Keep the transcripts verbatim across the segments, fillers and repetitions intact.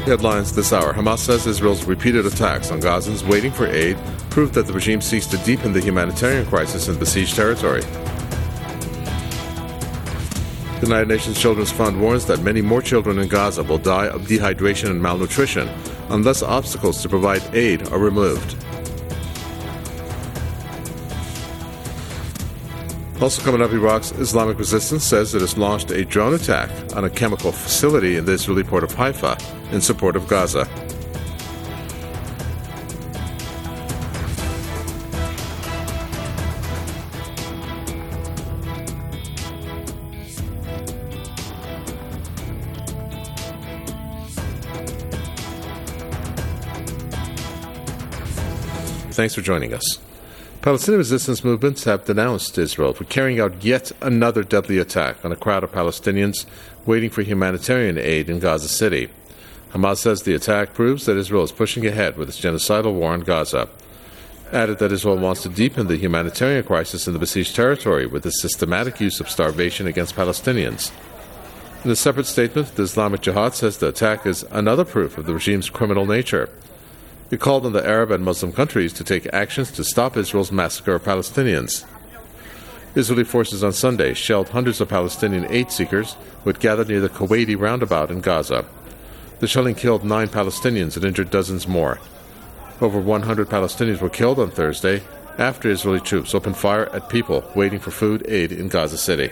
Headlines this hour. Hamas says Israel's repeated attacks on Gazans waiting for aid prove that the regime seeks to deepen the humanitarian crisis in besieged territory. The United Nations Children's Fund warns that many more children in Gaza will die of dehydration and malnutrition unless obstacles to provide aid are removed. Also coming up, Iraq's Islamic Resistance says it has launched a drone attack on a chemical facility in the Israeli port of Haifa in support of Gaza. Thanks for joining us. Palestinian resistance movements have denounced Israel for carrying out yet another deadly attack on a crowd of Palestinians waiting for humanitarian aid in Gaza City. Hamas says the attack proves that Israel is pushing ahead with its genocidal war in Gaza. Added that Israel wants to deepen the humanitarian crisis in the besieged territory with the systematic use of starvation against Palestinians. In a separate statement, the Islamic Jihad says the attack is another proof of the regime's criminal nature. It called on the Arab and Muslim countries to take actions to stop Israel's massacre of Palestinians. Israeli forces on Sunday shelled hundreds of Palestinian aid seekers who had gathered near the Kuwaiti roundabout in Gaza. The shelling killed nine Palestinians and injured dozens more. Over one hundred Palestinians were killed on Thursday after Israeli troops opened fire at people waiting for food aid in Gaza City.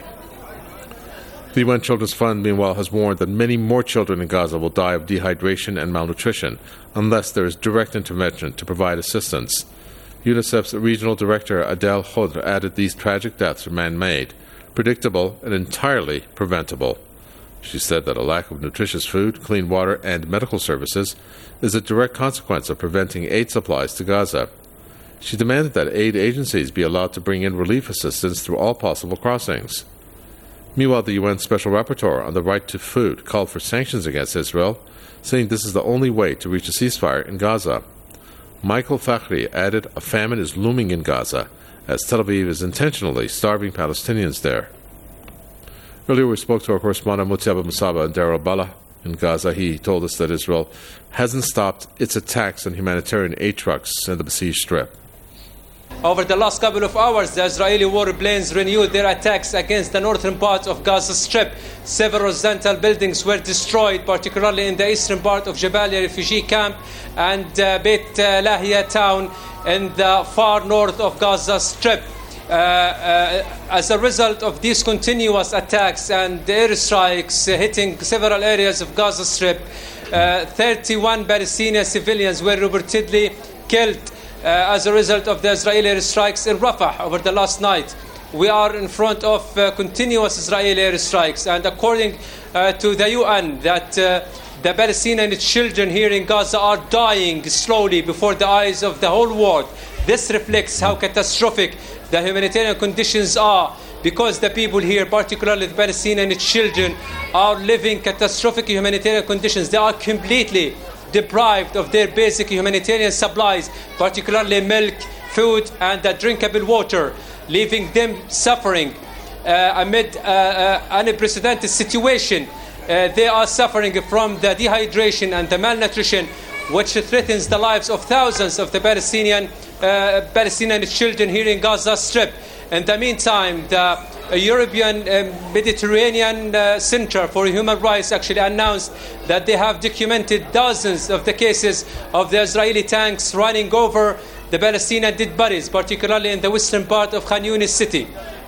The U N Children's Fund, meanwhile, has warned that many more children in Gaza will die of dehydration and malnutrition unless there is direct intervention to provide assistance. UNICEF's regional director, Adel Khodr, added these tragic deaths are man-made, predictable, and entirely preventable. She said that a lack of nutritious food, clean water, and medical services is a direct consequence of preventing aid supplies to Gaza. She demanded that aid agencies be allowed to bring in relief assistance through all possible crossings. Meanwhile, the U N Special Rapporteur on the right to food called for sanctions against Israel, saying this is the only way to reach a ceasefire in Gaza. Michael Fakhri added a famine is looming in Gaza, as Tel Aviv is intentionally starving Palestinians there. Earlier we spoke to our correspondent Mutiaba Musaba in Deir al-Balah in Gaza. He told us that Israel hasn't stopped its attacks on humanitarian aid trucks in the besieged strip. Over the last couple of hours, the Israeli warplanes renewed their attacks against the northern part of Gaza Strip. Several residential buildings were destroyed, particularly in the eastern part of Jabalia refugee camp and uh, Beit uh, Lahia town in the far north of Gaza Strip. Uh, uh, as a result of these continuous attacks and airstrikes uh, hitting several areas of Gaza Strip, uh, thirty-one Palestinian civilians were reportedly killed Uh, as a result of the Israeli airstrikes in Rafah over the last night. We are in front of uh, continuous Israeli airstrikes, and according uh, to the U N, that uh, the Palestinian children here in Gaza are dying slowly before the eyes of the whole world. This reflects how catastrophic the humanitarian conditions are, because the people here, particularly the Palestinian children, are living catastrophic humanitarian conditions. They are completely deprived of their basic humanitarian supplies, particularly milk, food, and uh, drinkable water, leaving them suffering uh, amid uh, uh, unprecedented situation. Uh, they are suffering from the dehydration and the malnutrition, which threatens the lives of thousands of the Palestinian uh, Palestinian children here in Gaza Strip. In the meantime, the European uh, Mediterranean uh, Center for Human Rights actually announced that they have documented dozens of the cases of the Israeli tanks running over the Palestinian dead bodies, particularly in the western part of Khan Yunis city.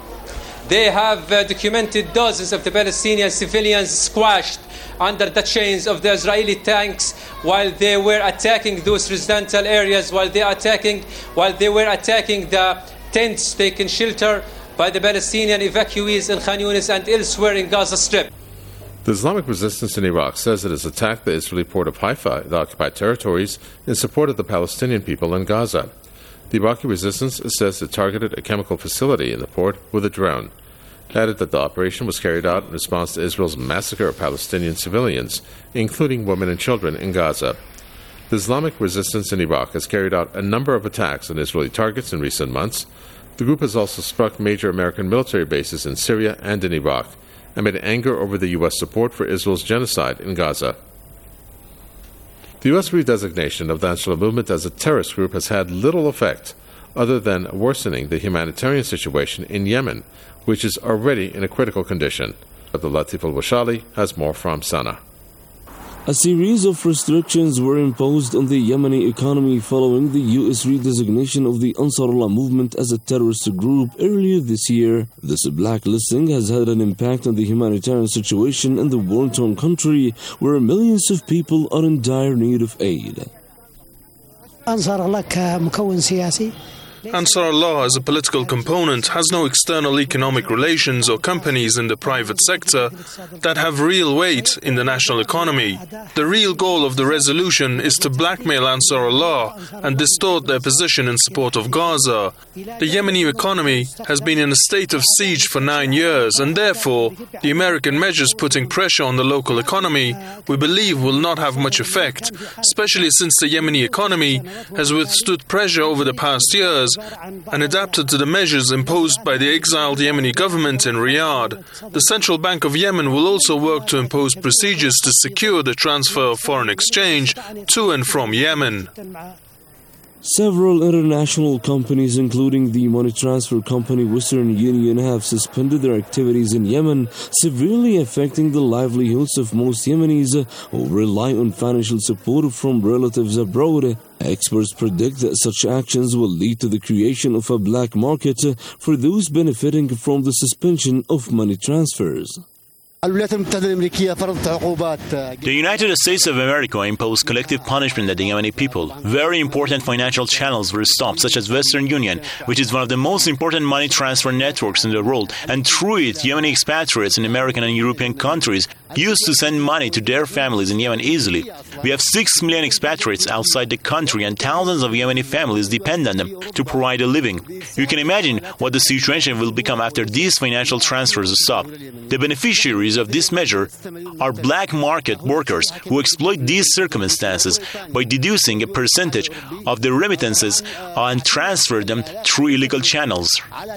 They have uh, documented dozens of the Palestinian civilians squashed under the chains of the Israeli tanks while they were attacking those residential areas, while they attacking, while they were attacking the tents taken shelter by the Palestinian evacuees in Khan Yunis and elsewhere in Gaza Strip. The Islamic Resistance in Iraq says it has attacked the Israeli port of Haifa, the occupied territories, in support of the Palestinian people in Gaza. The Iraqi resistance says it targeted a chemical facility in the port with a drone. It added that the operation was carried out in response to Israel's massacre of Palestinian civilians, including women and children in Gaza. The Islamic resistance in Iraq has carried out a number of attacks on Israeli targets in recent months. The group has also struck major American military bases in Syria and in Iraq, amid anger over the U S support for Israel's genocide in Gaza. The U S redesignation of the Ansarullah movement as a terrorist group has had little effect, other than worsening the humanitarian situation in Yemen, which is already in a critical condition. Abdul Latif Al-Washali has more from Sana'a. A series of restrictions were imposed on the Yemeni economy following the U S redesignation of the Ansarullah movement as a terrorist group earlier this year. This blacklisting has had an impact on the humanitarian situation in the war-torn country, where millions of people are in dire need of aid. Ansarullah as a political component has no external economic relations or companies in the private sector that have real weight in the national economy. The real goal of the resolution is to blackmail Ansarullah and distort their position in support of Gaza. The Yemeni economy has been in a state of siege for nine years, and therefore the American measures putting pressure on the local economy, we believe, will not have much effect, especially since the Yemeni economy has withstood pressure over the past years and adapted to the measures imposed by the exiled Yemeni government in Riyadh. The Central Bank of Yemen will also work to impose procedures to secure the transfer of foreign exchange to and from Yemen. Several international companies, including the money transfer company Western Union, have suspended their activities in Yemen, severely affecting the livelihoods of most Yemenis who rely on financial support from relatives abroad. Experts predict that such actions will lead to the creation of a black market for those benefiting from the suspension of money transfers. The United States of America imposed collective punishment at the Yemeni people. Very important financial channels were stopped, such as Western Union, which is one of the most important money transfer networks in the world, and through it, Yemeni expatriates in American and European countries used to send money to their families in Yemen easily. We have six million expatriates outside the country, and thousands of Yemeni families depend on them to provide a living. You can imagine what the situation will become after these financial transfers stop. The beneficiaries of this measure are black market workers who exploit these circumstances by deducing a percentage of their remittances and transfer them through illegal channels.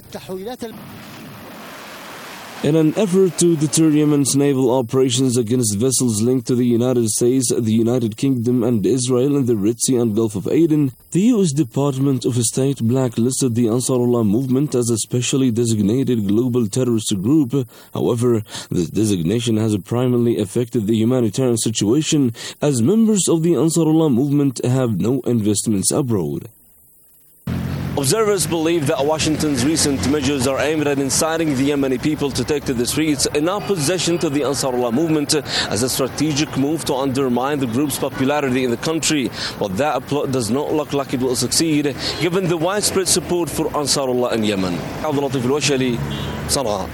In an effort to deter Yemen's naval operations against vessels linked to the United States, the United Kingdom, and Israel in the Red Sea and Gulf of Aden, the U S Department of State blacklisted the Ansarullah movement as a specially designated global terrorist group. However, this designation has primarily affected the humanitarian situation, as members of the Ansarullah movement have no investments abroad. Observers believe that Washington's recent measures are aimed at inciting the Yemeni people to take to the streets in opposition to the Ansarullah movement as a strategic move to undermine the group's popularity in the country. But that plot does not look like it will succeed, given the widespread support for Ansarullah in Yemen. Abdul Latif Al-Washali, Sana'a.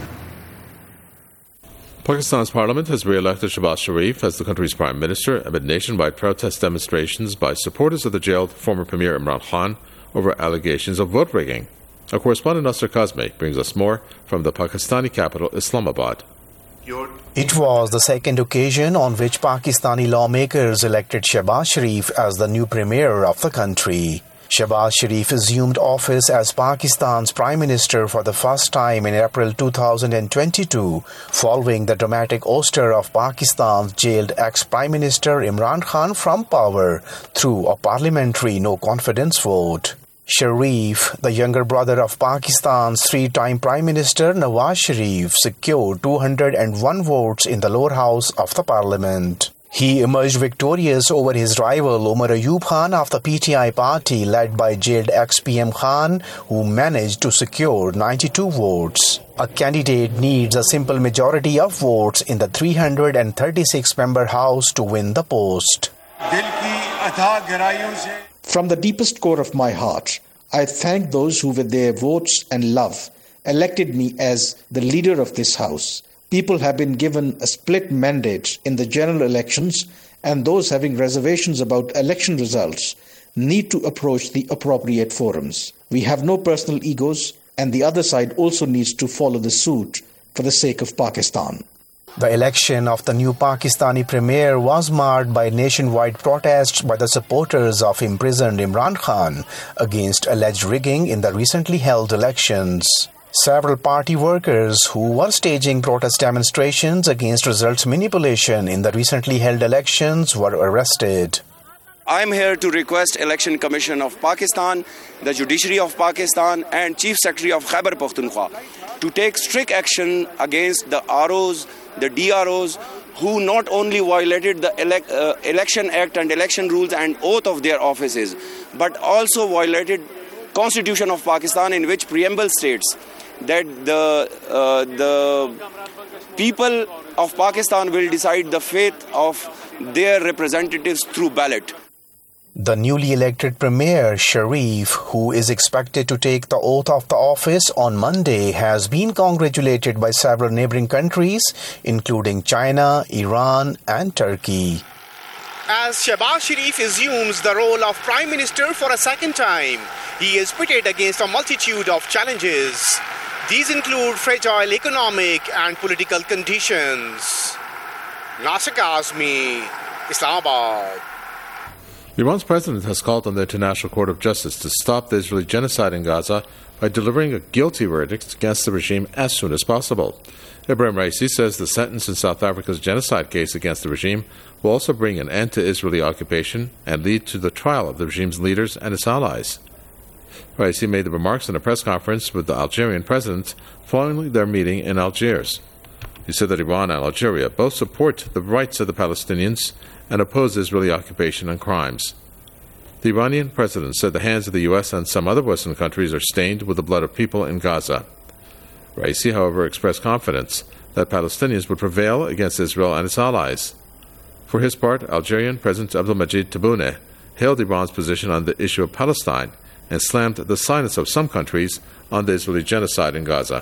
Pakistan's parliament has re-elected Shehbaz Sharif as the country's prime minister amid nationwide protest demonstrations by supporters of the jailed former Premier Imran Khan over allegations of vote rigging. Our correspondent Nasser Kazmi brings us more from the Pakistani capital, Islamabad. It was the second occasion on which Pakistani lawmakers elected Shehbaz Sharif as the new premier of the country. Shehbaz Sharif assumed office as Pakistan's Prime Minister for the first time in April two thousand twenty-two, following the dramatic ouster of Pakistan's jailed ex-Prime Minister Imran Khan from power through a parliamentary no-confidence vote. Sharif, the younger brother of Pakistan's three-time Prime Minister Nawaz Sharif, secured two hundred one votes in the lower house of the parliament. He emerged victorious over his rival Omar Ayub Khan of the P T I party led by jailed ex-P M Khan, who managed to secure ninety-two votes. A candidate needs a simple majority of votes in the three hundred thirty-six member House to win the post. From the deepest core of my heart, I thank those who with their votes and love elected me as the leader of this House. People have been given a split mandate in the general elections, and those having reservations about election results need to approach the appropriate forums. We have no personal egos, and the other side also needs to follow the suit for the sake of Pakistan. The election of the new Pakistani premier was marred by nationwide protests by the supporters of imprisoned Imran Khan against alleged rigging in the recently held elections. Several party workers who were staging protest demonstrations against results manipulation in the recently held elections were arrested. I'm here to request Election Commission of Pakistan, the Judiciary of Pakistan and Chief Secretary of Khyber Pakhtunkhwa to take strict action against the R Os, the D R Os, who not only violated the ele- uh, Election Act and election rules and oath of their offices, but also violated Constitution of Pakistan, in which preamble states that the uh, the people of Pakistan will decide the fate of their representatives through ballot. The newly elected Premier Sharif, who is expected to take the oath of the office on Monday, has been congratulated by several neighboring countries, including China, Iran and Turkey. As Shehbaz Sharif assumes the role of Prime Minister for a second time, he is pitted against a multitude of challenges. These include fragile economic and political conditions. Nasir Kazmi, Islamabad. Iran's president has called on the International Court of Justice to stop the Israeli genocide in Gaza by delivering a guilty verdict against the regime as soon as possible. Ebrahim Raisi says the sentence in South Africa's genocide case against the regime will also bring an end to Israeli occupation and lead to the trial of the regime's leaders and its allies. Raisi made the remarks in a press conference with the Algerian president following their meeting in Algiers. He said that Iran and Algeria both support the rights of the Palestinians and oppose Israeli occupation and crimes. The Iranian president said the hands of the U S and some other Western countries are stained with the blood of people in Gaza. Raisi, however, expressed confidence that Palestinians would prevail against Israel and its allies. For his part, Algerian President Abdelmadjid Tebboune hailed Iran's position on the issue of Palestine and slammed the silence of some countries on the Israeli genocide in Gaza.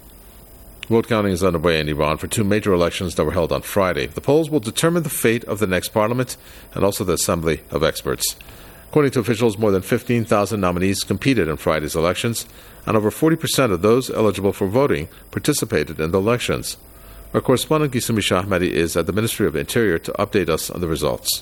Vote counting is underway in Iran for two major elections that were held on Friday. The polls will determine the fate of the next parliament and also the assembly of experts. According to officials, more than fifteen thousand nominees competed in Friday's elections, and over forty percent of those eligible for voting participated in the elections. Our correspondent Gisumi Shahmadi is at the Ministry of Interior to update us on the results.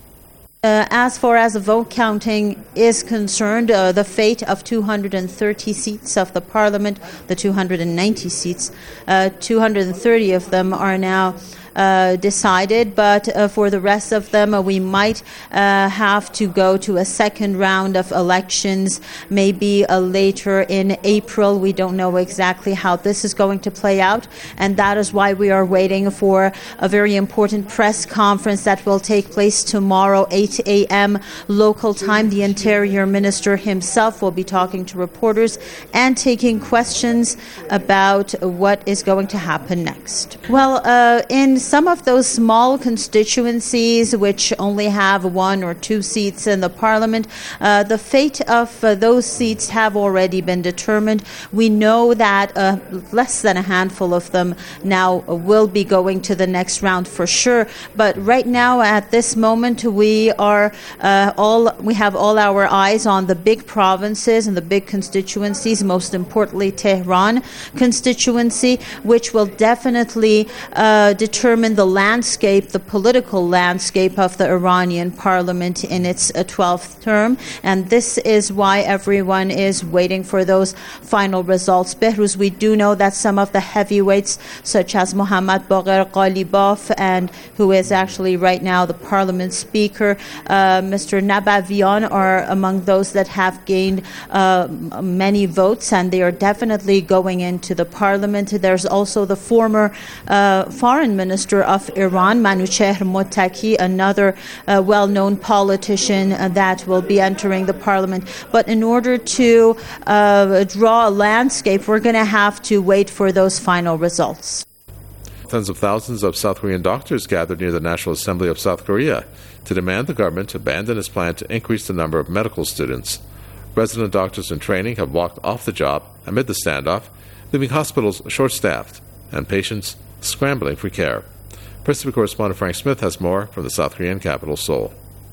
Uh, as far as the vote counting is concerned, uh, the fate of two hundred thirty seats of the parliament, the two hundred ninety seats, uh, two hundred thirty of them are now Uh, decided, but uh, for the rest of them, uh, we might uh, have to go to a second round of elections, maybe uh, later in April. We don't know exactly how this is going to play out, and that is why we are waiting for a very important press conference that will take place tomorrow, eight a.m. local time. The Interior Minister himself will be talking to reporters and taking questions about what is going to happen next. Well, uh, in some of those small constituencies which only have one or two seats in the parliament, uh, the fate of uh, those seats have already been determined. We know that uh, less than a handful of them now will be going to the next round for sure. But right now, at this moment, we are uh, all we have all our eyes on the big provinces and the big constituencies. Most importantly, Tehran constituency, which will definitely uh, determine the landscape, the political landscape of the Iranian parliament in its uh, twelfth term. And this is why everyone is waiting for those final results. Behruz, we do know that some of the heavyweights, such as Mohammad Baqir Ghalibaf, and who is actually right now the parliament speaker, uh, Mister Nabavian, are among those that have gained uh, many votes, and they are definitely going into the parliament. There's also the former uh, foreign minister of Iran, Manouchehr Mottaki, another uh, well-known politician uh, that will be entering the parliament. But in order to uh, draw a landscape, we're going to have to wait for those final results. Tens of thousands of South Korean doctors gathered near the National Assembly of South Korea to demand the government abandon its plan to increase the number of medical students. Resident doctors in training have walked off the job amid the standoff, leaving hospitals short-staffed and patients scrambling for care. Press T V correspondent Frank Smith has more from the South Korean capital, Seoul.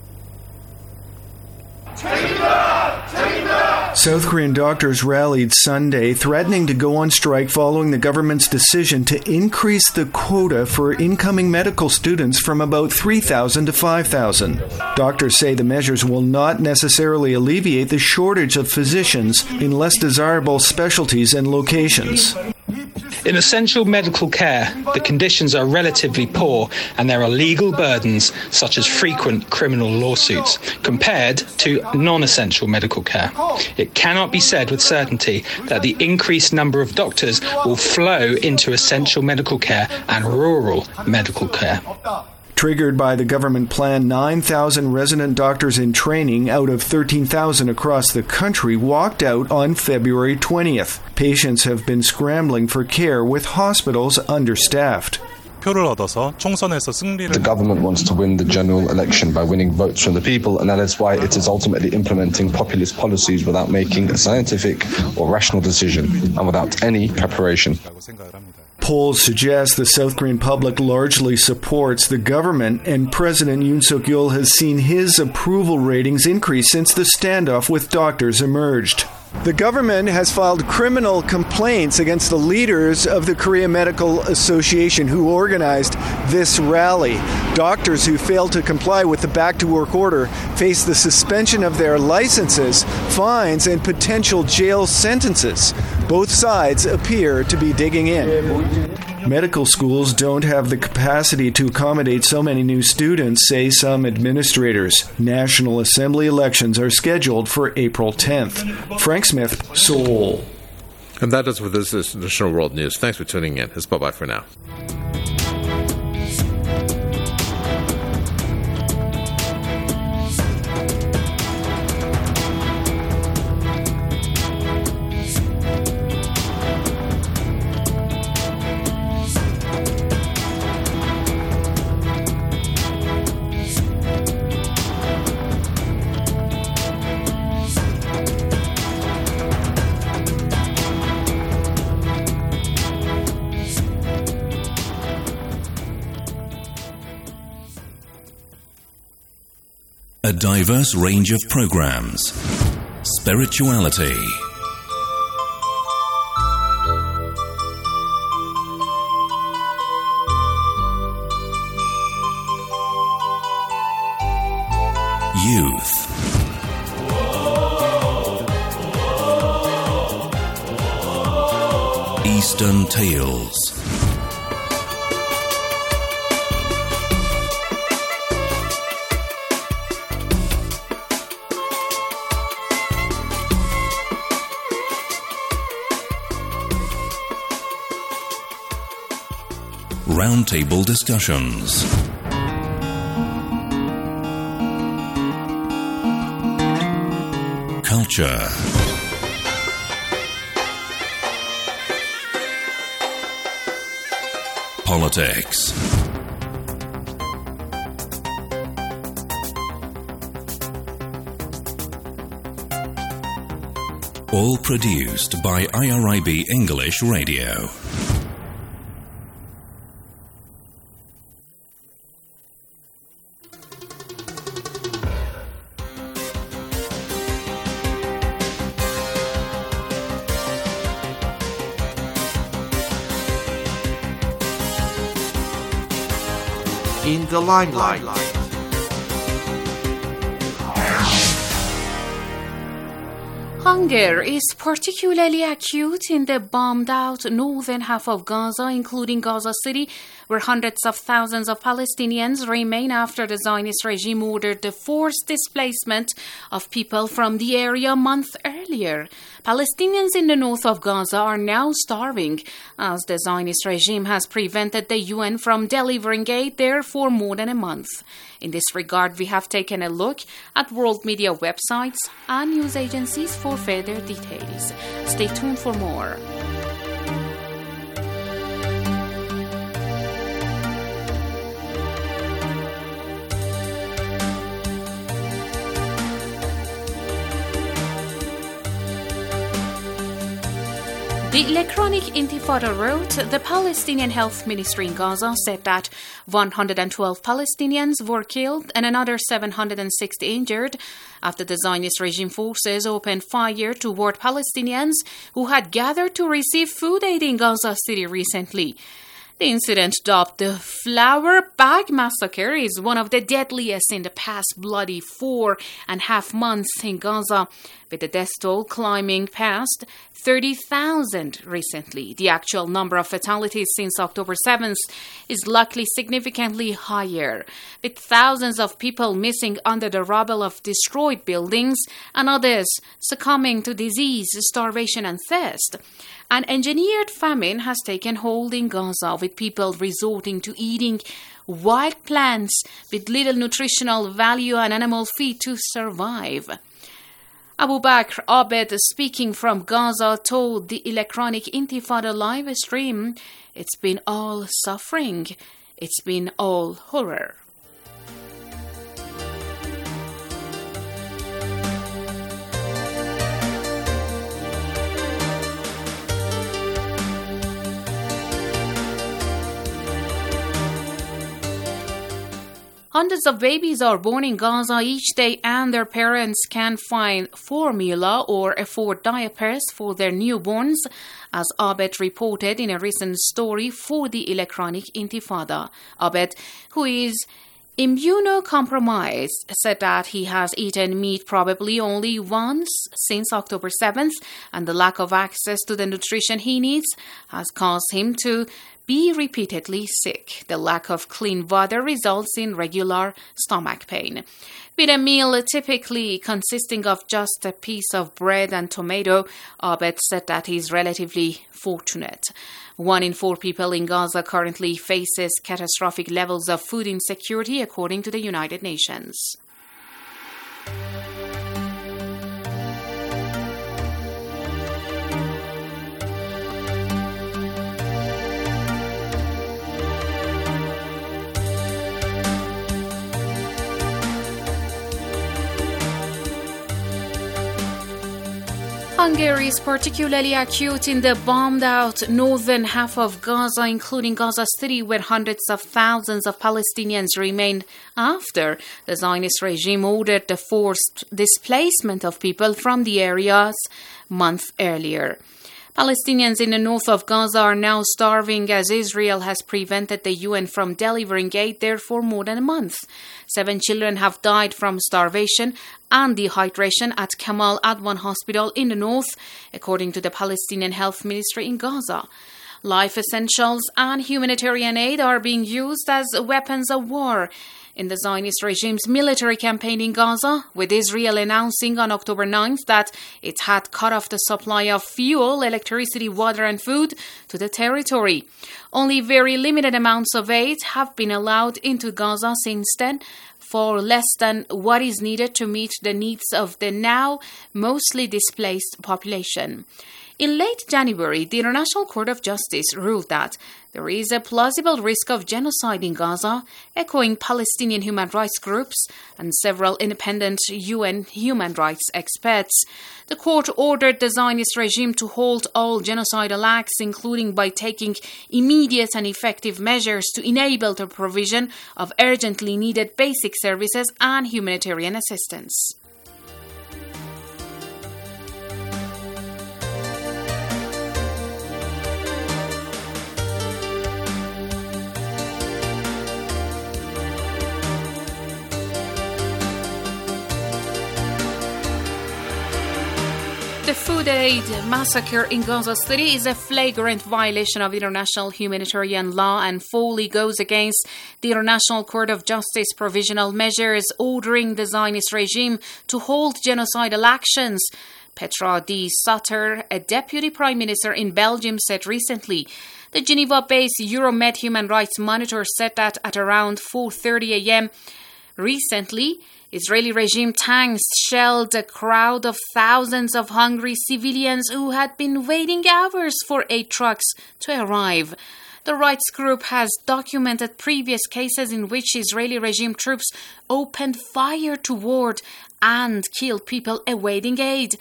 South Korean doctors rallied Sunday, threatening to go on strike following the government's decision to increase the quota for incoming medical students from about three thousand to five thousand. Doctors say the measures will not necessarily alleviate the shortage of physicians in less desirable specialties and locations. In essential medical care, the conditions are relatively poor and there are legal burdens such as frequent criminal lawsuits compared to non-essential medical care. It cannot be said with certainty that the increased number of doctors will flow into essential medical care and rural medical care. Triggered by the government plan, nine thousand resident doctors in training out of thirteen thousand across the country walked out on February twentieth. Patients have been scrambling for care with hospitals understaffed. The government wants to win the general election by winning votes from the people, and that is why it is ultimately implementing populist policies without making a scientific or rational decision and without any preparation. Polls suggest the South Korean public largely supports the government, and President Yoon Suk-yeol has seen his approval ratings increase since the standoff with doctors emerged. The government has filed criminal complaints against the leaders of the Korea Medical Association who organized this rally. Doctors who failed to comply with the back-to-work order face the suspension of their licenses, fines, and potential jail sentences. Both sides appear to be digging in. Medical schools don't have the capacity to accommodate so many new students, say some administrators. National Assembly elections are scheduled for April tenth. Frank Smith, Seoul. And that does with this additional world news. Thanks for tuning in. It's bye-bye for now. A diverse range of programs. Spirituality. Youth. Eastern Tales. Roundtable discussions. Culture. Politics. All produced by I R I B English Radio. In the limelight. Hunger is particularly acute in the bombed-out northern half of Gaza, including Gaza City, where hundreds of thousands of Palestinians remain after the Zionist regime ordered the forced displacement of people from the area a month earlier. Palestinians in the north of Gaza are now starving, as the Zionist regime has prevented the U N from delivering aid there for more than a month. In this regard, we have taken a look at world media websites and news agencies for further details. Stay tuned for more. The electronic Intifada wrote, the Palestinian Health Ministry in Gaza said that one hundred twelve Palestinians were killed and another seven hundred sixty injured after the Zionist regime forces opened fire toward Palestinians who had gathered to receive food aid in Gaza City recently. The incident, dubbed the Flour Bag Massacre, is one of the deadliest in the past bloody four and a half months in Gaza, with the death toll climbing past thirty thousand recently. The actual number of fatalities since October seventh is likely significantly higher, with thousands of people missing under the rubble of destroyed buildings and others succumbing to disease, starvation and thirst. An engineered famine has taken hold in Gaza, with people resorting to eating wild plants with little nutritional value and animal feed to survive. Abu Bakr Abed, speaking from Gaza, told the Electronic Intifada live stream, "It's been all suffering. It's been all horror." Hundreds of babies are born in Gaza each day, and their parents can't find formula or afford diapers for their newborns, as Abed reported in a recent story for the Electronic Intifada. Abed, who is immunocompromised, said that he has eaten meat probably only once since October seventh, and the lack of access to the nutrition he needs has caused him to be repeatedly sick. The lack of clean water results in regular stomach pain. With a meal typically consisting of just a piece of bread and tomato, Abed said that he's relatively fortunate. One in four people in Gaza currently faces catastrophic levels of food insecurity, according to the United Nations. Hunger is particularly acute in the bombed-out northern half of Gaza, including Gaza City, where hundreds of thousands of Palestinians remain after the Zionist regime ordered the forced displacement of people from the areas months earlier. Palestinians in the north of Gaza are now starving, as Israel has prevented the U N from delivering aid there for more than a month. Seven children have died from starvation and dehydration at Kamal Adwan Hospital in the north, according to the Palestinian Health Ministry in Gaza. Life essentials and humanitarian aid are being used as weapons of war in the Zionist regime's military campaign in Gaza, with Israel announcing on October ninth that it had cut off the supply of fuel, electricity, water and food to the territory. Only very limited amounts of aid have been allowed into Gaza since then, for less than what is needed to meet the needs of the now mostly displaced population. In late January, the International Court of Justice ruled that there is a plausible risk of genocide in Gaza, echoing Palestinian human rights groups and several independent U N human rights experts. The court ordered the Zionist regime to halt all genocidal acts, including by taking immediate and effective measures to enable the provision of urgently needed basic services and humanitarian assistance. The Food Aid massacre in Gaza City is a flagrant violation of international humanitarian law and fully goes against the International Court of Justice provisional measures ordering the Zionist regime to hold genocidal actions. Petra de Sutter, a deputy prime minister in Belgium, said recently. The Geneva-based Euromed Human Rights Monitor said that at around four thirty a.m. recently, Israeli regime tanks shelled a crowd of thousands of hungry civilians who had been waiting hours for aid trucks to arrive. The rights group has documented previous cases in which Israeli regime troops opened fire toward and killed people awaiting aid.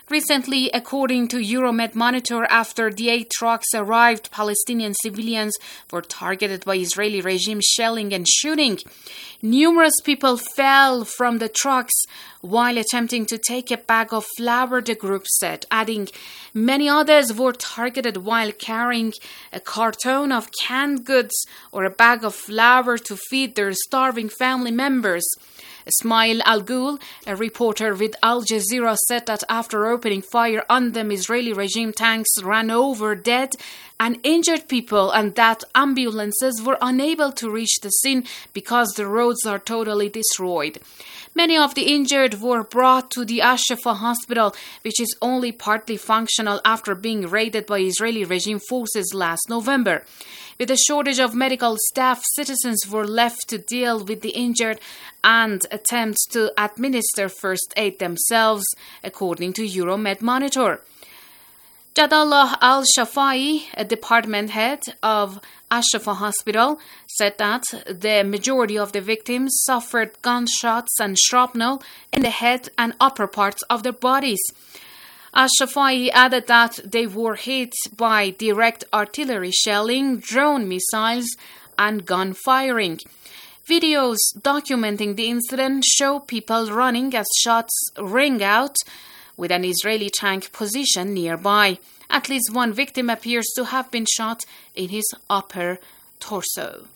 Recently, according to Euromed Monitor, after the eight trucks arrived, Palestinian civilians were targeted by Israeli regime shelling and shooting. Numerous people fell from the trucks while attempting to take a bag of flour, the group said, adding many others were targeted while carrying a carton of canned goods or a bag of flour to feed their starving family members. Ismail Al-Ghul, a reporter with Al Jazeera, said that after opening fire on them, Israeli regime tanks ran over dead and injured people and that ambulances were unable to reach the scene because the roads are totally destroyed. Many of the injured were brought to the Al-Shifa hospital, which is only partly functional after being raided by Israeli regime forces last November. With a shortage of medical staff, citizens were left to deal with the injured and attempt to administer first aid themselves, according to Euromed Monitor. Jadallah Al-Shafai, a department head of Al-Shifa Hospital, said that the majority of the victims suffered gunshots and shrapnel in the head and upper parts of their bodies. Al-Shafai added that they were hit by direct artillery shelling, drone missiles, and gun firing. Videos documenting the incident show people running as shots ring out, with an Israeli tank positioned nearby. At least one victim appears to have been shot in his upper torso.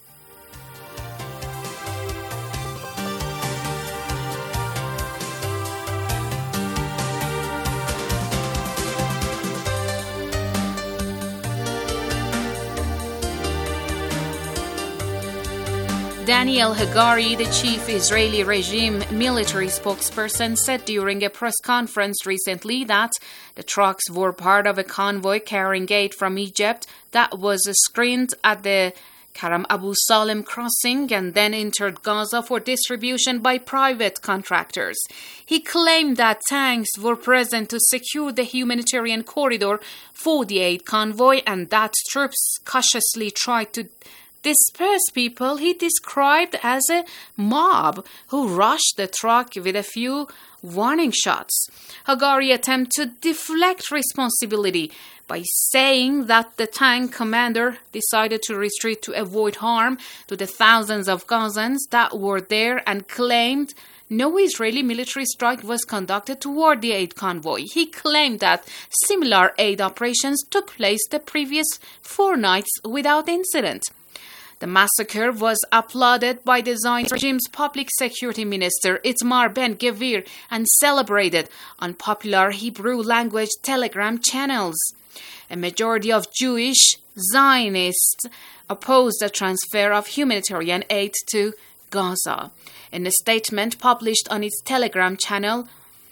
Daniel Hagari, the chief Israeli regime military spokesperson, said during a press conference recently that the trucks were part of a convoy carrying aid from Egypt that was screened at the Karam Abu Salem crossing and then entered Gaza for distribution by private contractors. He claimed that tanks were present to secure the humanitarian corridor for the aid convoy and that troops cautiously tried to disperse people he described as a mob who rushed the truck with a few warning shots. Hagari attempted to deflect responsibility by saying that the tank commander decided to retreat to avoid harm to the thousands of Gazans that were there and claimed no Israeli military strike was conducted toward the aid convoy. He claimed that similar aid operations took place the previous four nights without incident. The massacre was applauded by the Zionist regime's public security minister Itamar Ben-Gvir and celebrated on popular Hebrew language telegram channels. A majority of Jewish Zionists opposed the transfer of humanitarian aid to Gaza. In a statement published on its telegram channel,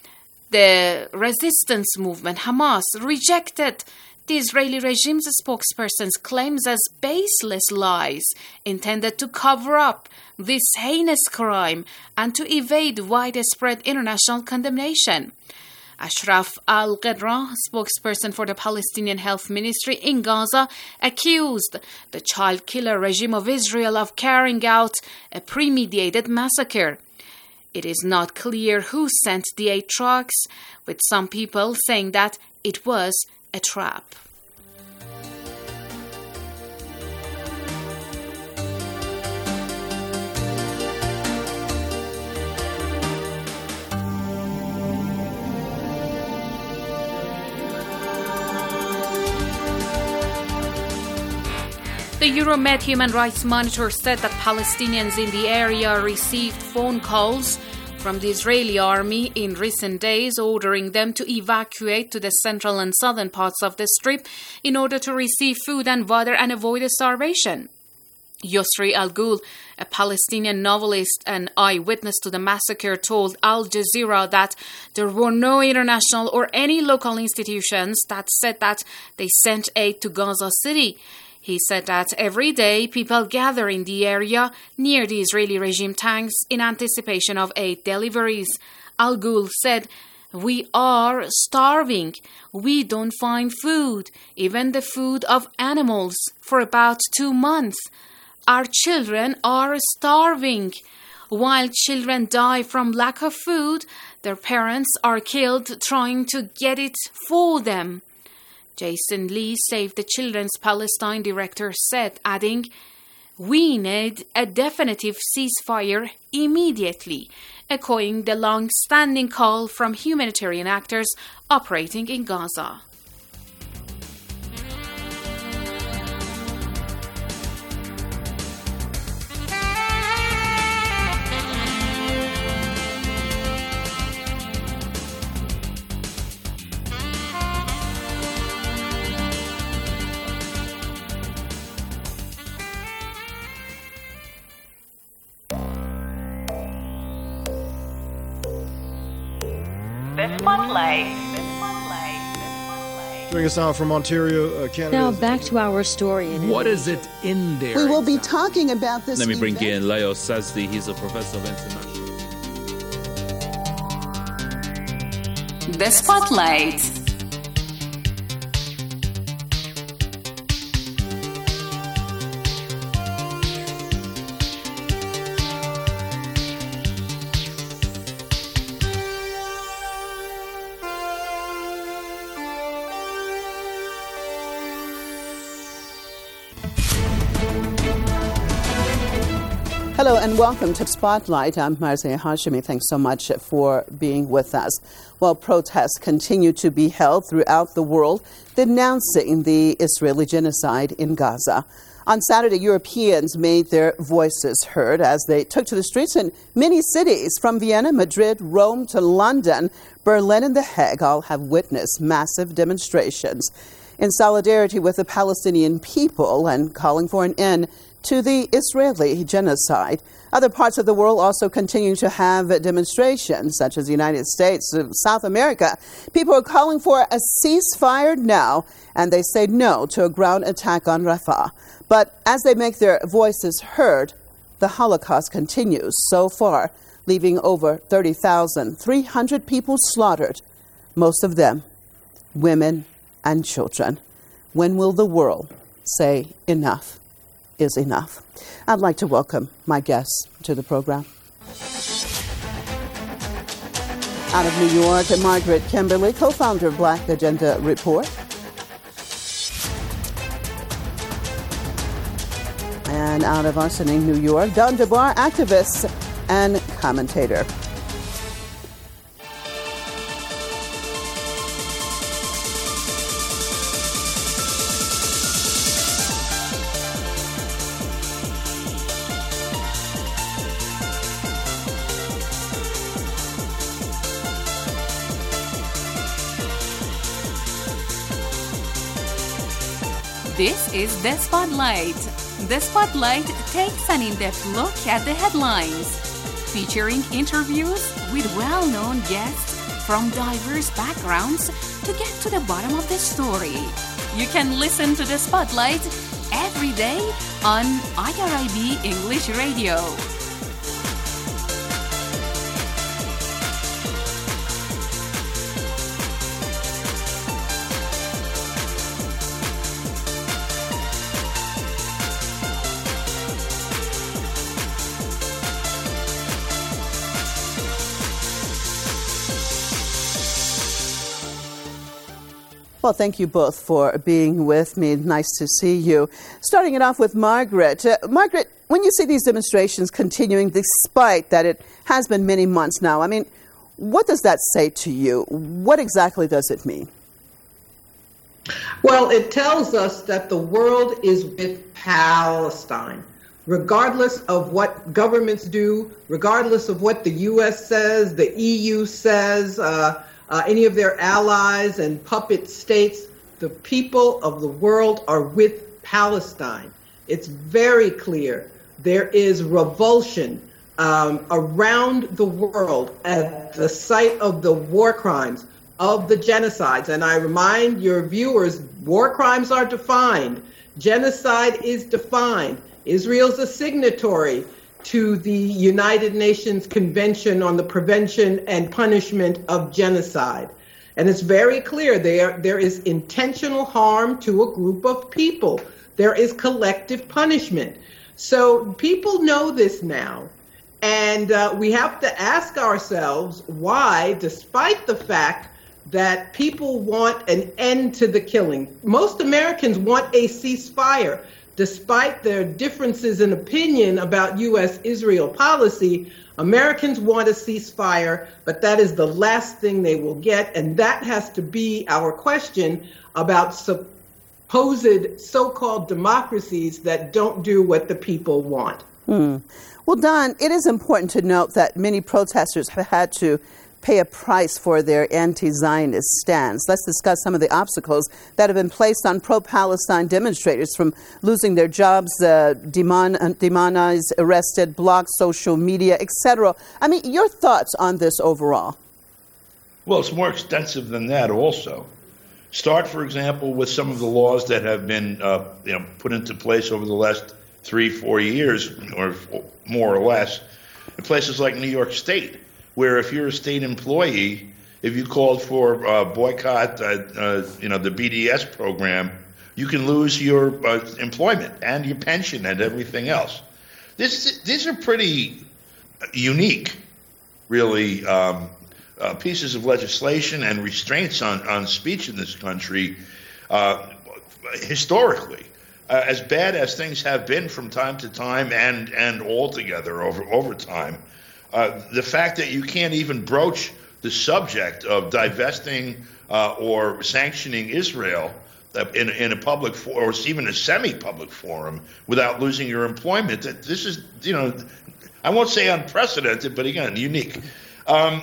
the resistance movement Hamas rejected the Israeli regime's spokesperson's claims as baseless lies intended to cover up this heinous crime and to evade widespread international condemnation. Ashraf Al-Ghedra, spokesperson for the Palestinian Health Ministry in Gaza, accused the child killer regime of Israel of carrying out a premeditated massacre. It is not clear who sent the eight trucks, with some people saying that it was a trap. The Euromed Human Rights Monitor said that Palestinians in the area received phone calls from the Israeli army in recent days ordering them to evacuate to the central and southern parts of the Strip in order to receive food and water and avoid starvation. Yusri Al-Ghul, a Palestinian novelist and eyewitness to the massacre, told Al Jazeera that there were no international or any local institutions that said that they sent aid to Gaza City. He said that every day people gather in the area near the Israeli regime tanks in anticipation of aid deliveries. Al-Ghul said, "We are starving. We don't find food, even the food of animals, for about two months. Our children are starving. While children die from lack of food, Their parents are killed trying to get it for them. Jason Lee, Save the Children's Palestine director, said, adding, "We need a definitive ceasefire immediately," echoing the long-standing call from humanitarian actors operating in Gaza. The Spotlight. Joining us now from Ontario, uh, Canada. Now back to our story. In what is it in there? We will be talking about this. Let me bring event. in Leo Sazdi. He's a professor of international. The Spotlight. Hello and welcome to Spotlight. I'm Marzieh Hashemi. Thanks so much for being with us. Well, protests continue to be held throughout the world denouncing the Israeli genocide in Gaza. On Saturday, Europeans made their voices heard as they took to the streets in many cities from Vienna, Madrid, Rome to London. Berlin and The Hague all have witnessed massive demonstrations in solidarity with the Palestinian people and calling for an end to the Israeli genocide. Other parts of the world also continue to have demonstrations, such as the United States, South America. People are calling for a ceasefire now, and they say no to a ground attack on Rafah. But as they make their voices heard, the Holocaust continues so far, leaving over thirty thousand three hundred people slaughtered, most of them women and children. When will the world say enough is enough? I'd like to welcome my guests to the program. Out of New York, Margaret Kimberley, co-founder of Black Agenda Report. And out of Arsening, New York, Don DeBar, activist and commentator. This is The Spotlight. The Spotlight takes an in-depth look at the headlines, featuring interviews with well-known guests from diverse backgrounds to get to the bottom of the story. You can listen to The Spotlight every day on I R I B English Radio. Well, thank you both for being with me. Nice to see you. Starting it off with Margaret. Uh, Margaret, when you see these demonstrations continuing, despite that it has been many months now, I mean, what does that say to you? What exactly does it mean? Well, it tells us that the world is with Palestine. Regardless of what governments do, regardless of what the U S says, the E U says, uh, Uh, any of their allies and puppet states, the people of the world are with Palestine. It's very clear. There is revulsion um, around the world at the site of the war crimes, of the genocides. And I remind your viewers, war crimes are defined. Genocide is defined. Israel's a signatory to the United Nations Convention on the Prevention and Punishment of Genocide. And it's very clear there, there is intentional harm to a group of people. There is collective punishment. So people know this now. And uh, we have to ask ourselves why, despite the fact that people want an end to the killing, most Americans want a ceasefire. Despite their differences in opinion about U S Israel policy, Americans want a ceasefire, but that is the last thing they will get. And that has to be our question about supposed so-called democracies that don't do what the people want. Hmm. Well, Don, it is important to note that many protesters have had to pay a price for their anti-Zionist stance. Let's discuss some of the obstacles that have been placed on pro-Palestine demonstrators, from losing their jobs, uh, demon- demonized, arrested, blocked social media, et cetera. I mean, your thoughts on this overall? Well, it's more extensive than that also. Start, for example, with some of the laws that have been uh, you know, put into place over the last three, four years, or more or less, in places like New York State, where if you're a state employee, if you called for uh, boycott, uh, uh, you know, the B D S program, you can lose your uh, employment and your pension and everything else. This, these are pretty unique, really, um, uh, pieces of legislation and restraints on, on speech in this country uh, historically. Uh, as bad as things have been from time to time and, and altogether over, over time, uh, the fact that you can't even broach the subject of divesting uh, or sanctioning Israel uh, in, in a public for, or even a semi-public forum without losing your employment, that this is, you know, I won't say unprecedented, but again, unique. Um,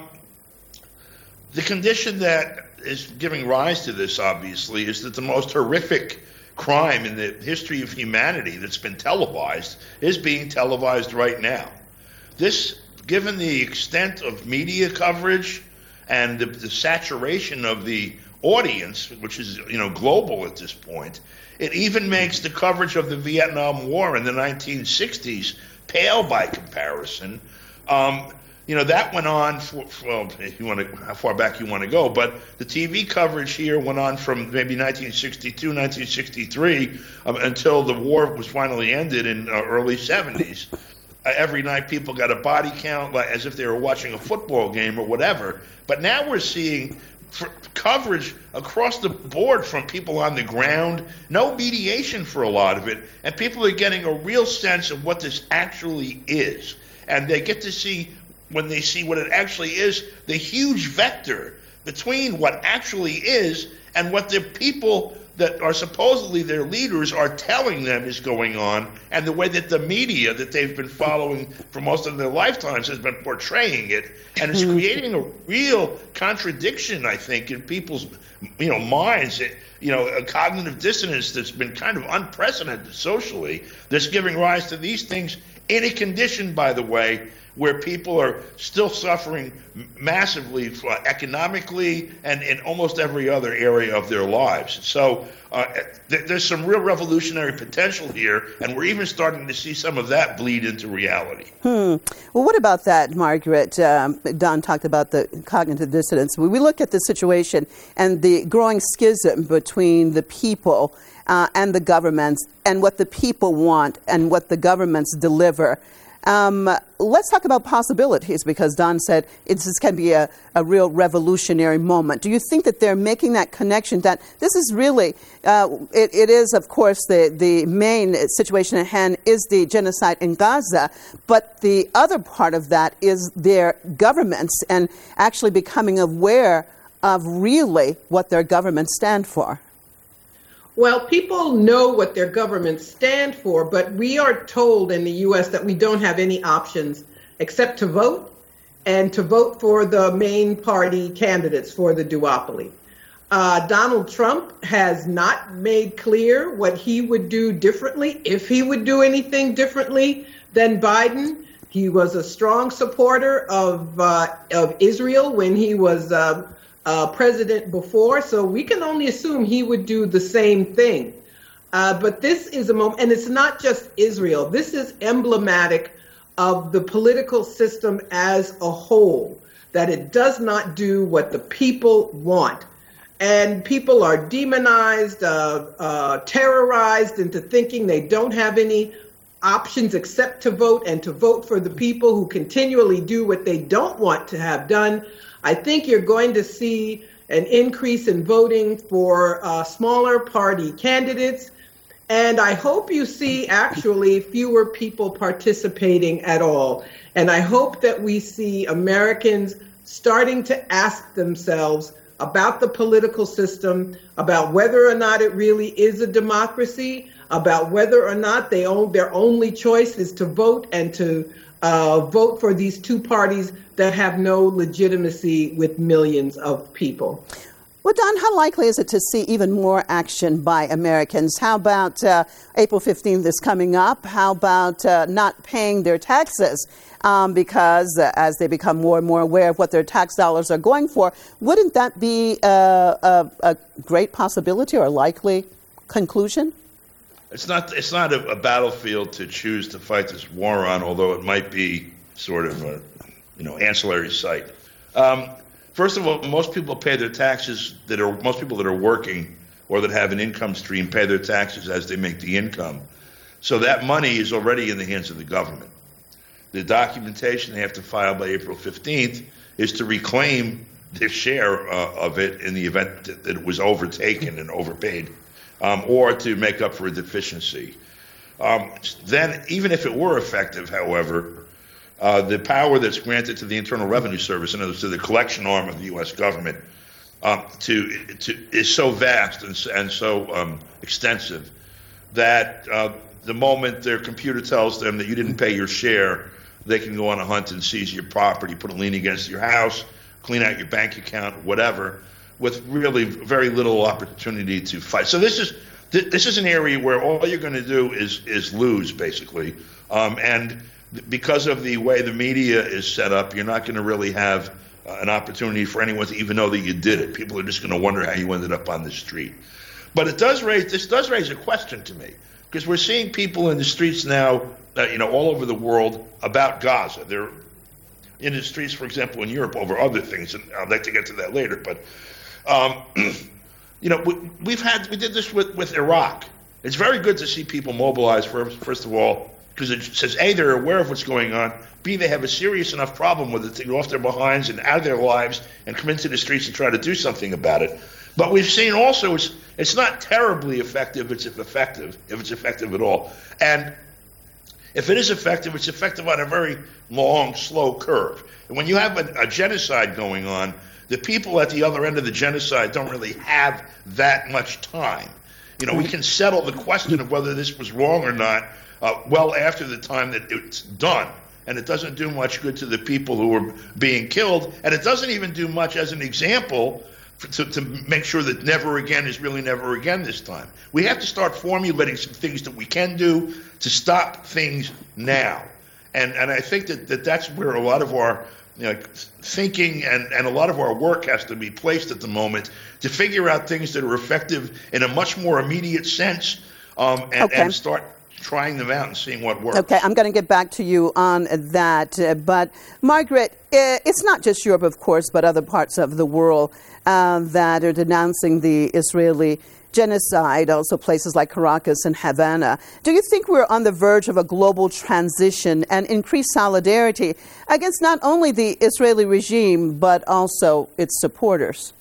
the condition that is giving rise to this, obviously, is that the most horrific crime in the history of humanity that's been televised is being televised right now. This, given the extent of media coverage and the, the saturation of the audience, which is, you know, global at this point, it even makes the coverage of the Vietnam War in the nineteen sixties pale by comparison. Um, You know, that went on for, for well, if you want to, how far back you want to go, but the T V coverage here went on from maybe nineteen sixty-two, nineteen sixty-three, um, until the war was finally ended in uh, early seventies. Uh, every night people got a body count, like, as if they were watching a football game or whatever. But now we're seeing for coverage across the board from people on the ground, no mediation for a lot of it, and people are getting a real sense of what this actually is. And they get to see, when they see what it actually is, the huge vector between what actually is and what the people that are supposedly their leaders are telling them is going on, and the way that the media that they've been following for most of their lifetimes has been portraying it, and it's creating a real contradiction, I think, in people's, you know, minds. It, you know, a cognitive dissonance that's been kind of unprecedented socially, that's giving rise to these things in a condition, by the way, where people are still suffering massively economically and in almost every other area of their lives. So uh, th- there's some real revolutionary potential here, and we're even starting to see some of that bleed into reality. Hmm. Well, what about that, Margaret? Um, Don talked about the cognitive dissonance. When we look at the situation and the growing schism between the people uh, and the governments, and what the people want and what the governments deliver, Um, let's talk about possibilities, because Don said it, this can be a, a real revolutionary moment. Do you think that they're making that connection, that this is really, uh, it, it is, of course, the, the main situation at hand is the genocide in Gaza, but the other part of that is their governments and actually becoming aware of really what their governments stand for? Well, people know what their governments stand for, but we are told in the U S that we don't have any options except to vote, and to vote for the main party candidates for the duopoly. Uh, Donald Trump has not made clear what he would do differently, if he would do anything differently than Biden. He was a strong supporter of uh, of Israel when he was uh, Uh, president before, so we can only assume he would do the same thing. Uh, but this is a moment, and it's not just Israel. This is emblematic of the political system as a whole, that it does not do what the people want. And people are demonized, uh, uh, terrorized into thinking they don't have any options except to vote and to vote for the people who continually do what they don't want to have done, I think you're going to see an increase in voting for uh, smaller party candidates. And I hope you see actually fewer people participating at all. And I hope that we see Americans starting to ask themselves about the political system, about whether or not it really is a democracy, about whether or not they own, their only choice is to vote and to uh, vote for these two parties that have no legitimacy with millions of people. Well, Don, how likely is it to see even more action by Americans? How about uh, April fifteenth is coming up? How about uh, not paying their taxes? Um, because uh, as they become more and more aware of what their tax dollars are going for, wouldn't that be uh, a, a great possibility or likely conclusion? It's not. It's not a, a battlefield to choose to fight this war on, although it might be sort of a, you know, ancillary site. Um, First of all, most people pay their taxes that are most people that are working or that have an income stream pay their taxes as they make the income. So that money is already in the hands of the government. The documentation they have to file by April fifteenth is to reclaim their share uh, of it in the event that, that it was overtaken and overpaid, um, or to make up for a deficiency. Um, then, even if it were effective, however, Uh, the power that's granted to the Internal Revenue Service, in other words, to the collection arm of the U S government, um, to, to is so vast and, and so um, extensive that uh, the moment their computer tells them that you didn't pay your share, they can go on a hunt and seize your property, put a lien against your house, clean out your bank account, whatever, with really very little opportunity to fight. So this is th- this is an area where all you're going to do is is lose, basically, um, and because of the way the media is set up, you're not going to really have uh, an opportunity for anyone to even know that you did it. People are just going to wonder how you ended up on the street. But it does raise this does raise a question to me, because we're seeing people in the streets now, uh, you know, all over the world about Gaza. They're in the streets, for example, in Europe over other things, and I'd like to get to that later. But um, you know, we, we've had we did this with, with Iraq. It's very good to see people mobilize. First, first of all, because it says, A, they're aware of what's going on, B, they have a serious enough problem with it to go off their behinds and out of their lives and come into the streets and try to do something about it. But we've seen also it's it's not terribly effective if it's effective, if it's effective at all. And if it is effective, it's effective on a very long, slow curve. And when you have a, a genocide going on, the people at the other end of the genocide don't really have that much time. You know, we can settle the question of whether this was wrong or not Uh, well after the time that it's done. And it doesn't do much good to the people who are being killed. And it doesn't even do much as an example for, to, to make sure that never again is really never again this time. We have to start formulating some things that we can do to stop things now. And and I think that, that that's where a lot of our you know, thinking and, and a lot of our work has to be placed at the moment, to figure out things that are effective in a much more immediate sense, um, and, okay. and start trying them out and seeing what works. Okay, I'm going to get back to you on that. Uh, but, Margaret, uh, it's not just Europe, of course, but other parts of the world uh, that are denouncing the Israeli genocide, also places like Caracas and Havana. Do you think we're on the verge of a global transition and increased solidarity against not only the Israeli regime, but also its supporters?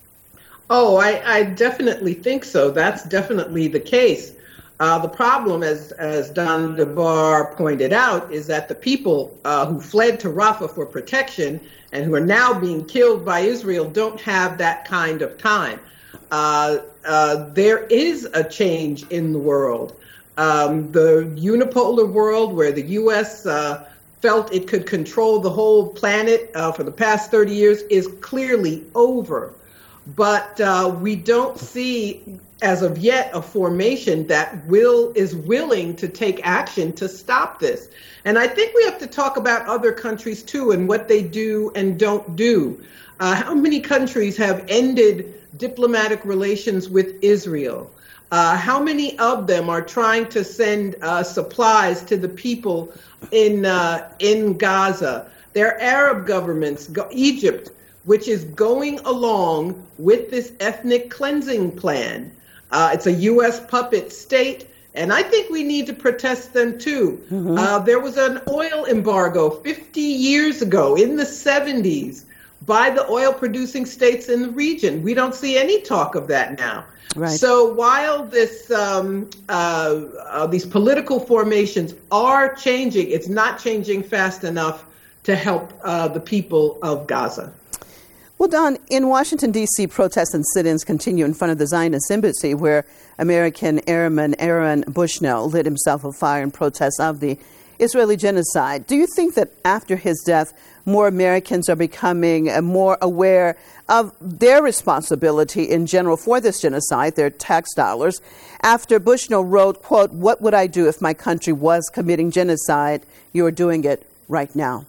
Oh, I, I definitely think so. That's definitely the case. Uh, the problem, as, as Don DeBar pointed out, is that the people uh, who fled to Rafah for protection and who are now being killed by Israel don't have that kind of time. Uh, uh, there is a change in the world. Um, the unipolar world where the U S uh, felt it could control the whole planet uh, for the past thirty years is clearly over. But uh, we don't see, as of yet, a formation that will is willing to take action to stop this. And I think we have to talk about other countries, too, and what they do and don't do. Uh, how many countries have ended diplomatic relations with Israel? Uh, how many of them are trying to send uh, supplies to the people in, uh, in Gaza? They're Arab governments, Egypt, which is going along with this ethnic cleansing plan. Uh, it's a U S puppet state. And I think we need to protest them too. Mm-hmm. Uh, there was an oil embargo fifty years ago in the seventies by the oil producing states in the region. We don't see any talk of that now. Right. So while this um, uh, uh, these political formations are changing, it's not changing fast enough to help uh, the people of Gaza. Well, Don, in Washington, D C, protests and sit-ins continue in front of the Zionist embassy, where American Airman Aaron Bushnell lit himself afire in protest of the Israeli genocide. Do you think that after his death, more Americans are becoming more aware of their responsibility in general for this genocide, their tax dollars? After Bushnell wrote, quote, "What would I do if my country was committing genocide? You are doing it right now."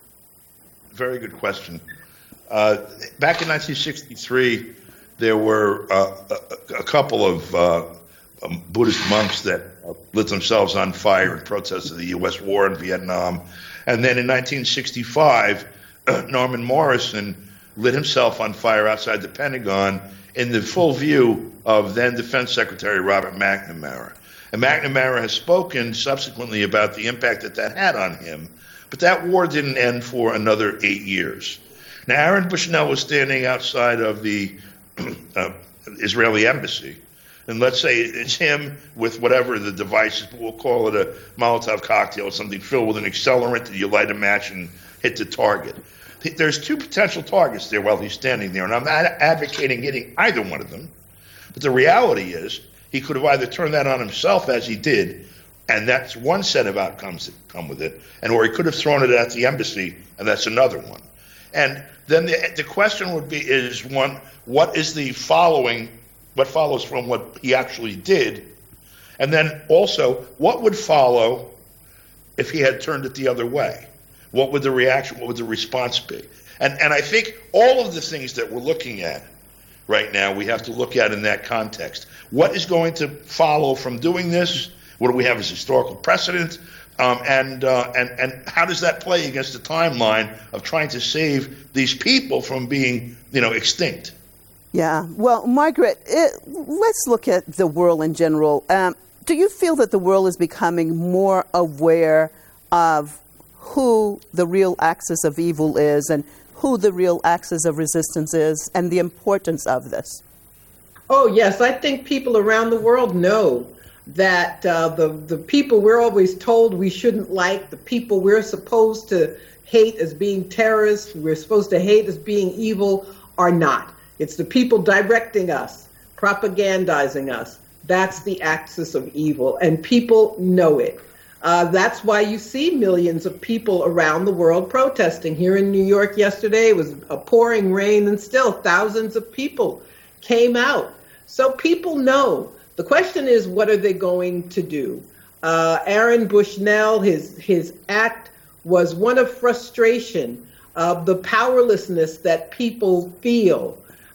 Very good question. Uh, back in nineteen sixty-three, there were uh, a, a couple of uh, um, Buddhist monks that lit themselves on fire in protest of the U S war in Vietnam. And then in nineteen sixty-five, uh, Norman Morrison lit himself on fire outside the Pentagon in the full view of then Defense Secretary Robert McNamara. And McNamara has spoken subsequently about the impact that that had on him. But that war didn't end for another eight years. Now, Aaron Bushnell was standing outside of the uh, Israeli embassy, and let's say it's him with whatever the device is, but we'll call it a Molotov cocktail or something filled with an accelerant that you light a match and hit the target. There's two potential targets there while he's standing there, and I'm not advocating hitting either one of them, but the reality is he could have either turned that on himself, as he did, and that's one set of outcomes that come with it, and or he could have thrown it at the embassy, and that's another one. And then the, the question would be, is one, what is the following, what follows from what he actually did? And then also, what would follow if he had turned it the other way? What would the reaction, what would the response be? And and I think all of the things that we're looking at right now, we have to look at in that context. What is going to follow from doing this? What do we have as historical precedent? Um, and, uh, and and how does that play against the timeline of trying to save these people from being, you know, extinct? Yeah. Well, Margaret, it, let's look at the world in general. Um, do you feel that the world is becoming more aware of who the real axis of evil is and who the real axis of resistance is and the importance of this? Oh, yes. I think people around the world know that uh, the, the people we're always told we shouldn't like, the people we're supposed to hate as being terrorists, we're supposed to hate as being evil, are not. It's the people directing us, propagandizing us. That's the axis of evil, and people know it. Uh, that's why you see millions of people around the world protesting. Here in New York yesterday, it was a pouring rain, and still thousands of people came out. So people know. The question is, what are they going to do? Uh, Aaron Bushnell, his his act was one of frustration, of the powerlessness that people feel.